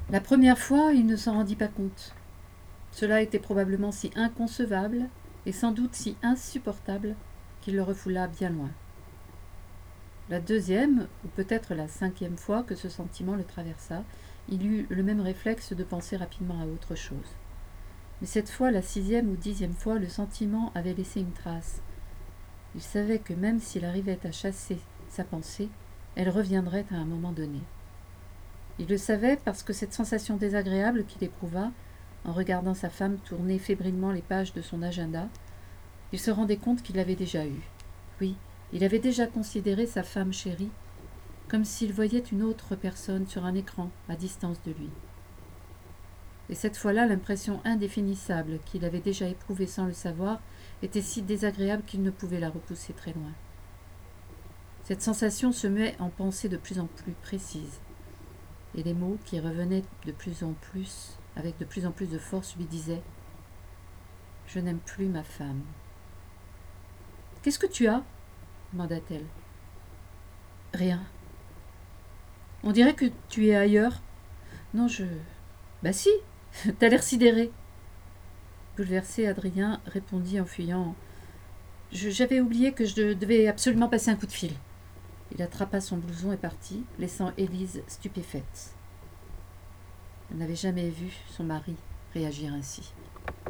La première fois, il ne s'en rendit pas compte. Cela était probablement si inconcevable et sans doute si insupportable qu'il le refoula bien loin. La deuxième, ou peut-être la cinquième fois que ce sentiment le traversa, il eut le même réflexe de penser rapidement à autre chose. Mais cette fois, la sixième ou dixième fois, le sentiment avait laissé une trace. Il savait que même s'il arrivait à chasser sa pensée, elle reviendrait à un moment donné. Il le savait parce que cette sensation désagréable qu'il éprouva, en regardant sa femme tourner fébrilement les pages de son agenda, il se rendait compte qu'il l'avait déjà eue. Oui, il avait déjà considéré sa femme chérie comme s'il voyait une autre personne sur un écran à distance de lui. Et cette fois-là, l'impression indéfinissable qu'il avait déjà éprouvée sans le savoir était si désagréable qu'il ne pouvait la repousser très loin. Cette sensation se muait en pensées de plus en plus précises, et les mots qui revenaient de plus en plus, avec de plus en plus de force, lui disaient « Je n'aime plus ma femme ». « Qu'est-ce que tu as ?» demanda-t-elle. « Rien. »« On dirait que tu es ailleurs. »« Non, je... » »« Bah si, t'as l'air sidéré. » Bouleversé, Adrien répondit en fuyant « J'avais oublié que je devais absolument passer un coup de fil. » Il attrapa son blouson et partit, laissant Élise stupéfaite. Elle n'avait jamais vu son mari réagir ainsi.